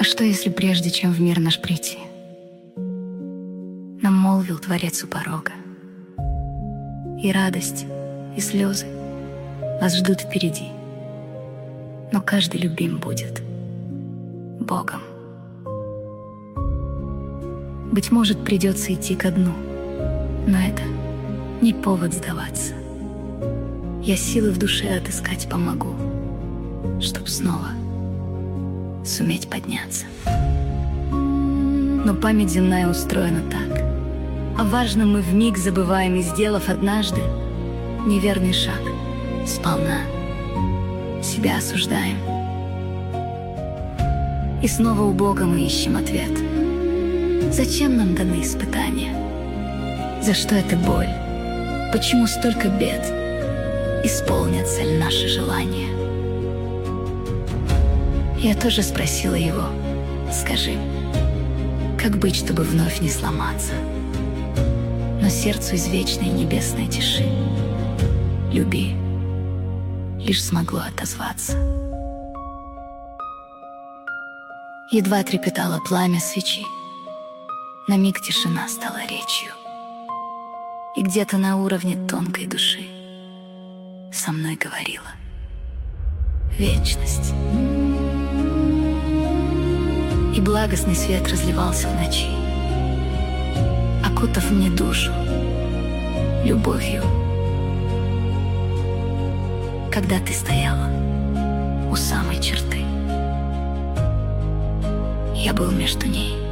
что если прежде, чем в мир наш прийти, нам молвил Творец у порога, и радость, и слезы вас ждут впереди, но каждый любим будет Богом. Быть может, придется идти ко дну, но это не повод сдаваться. Я силы в душе отыскать помогу, чтоб снова суметь подняться. Но память земная устроена так. О важном мы вмиг забываем, и, сделав однажды неверный шаг, сполна себя осуждаем. И снова у Бога мы ищем ответ. Зачем нам даны испытания? За что эта боль? Почему столько бед? Исполнятся ли наши желания? Я тоже спросила его: скажи, как быть, чтобы вновь не сломаться? Но сердцу из вечной небесной тиши люби лишь смогло отозваться. Едва трепетало пламя свечи, на миг тишина стала речью, и где-то на уровне тонкой души со мной говорила вечность. И благостный свет разливался в ночи, окутав мне душу любовью. Когда ты стояла у самой черты, я был между ней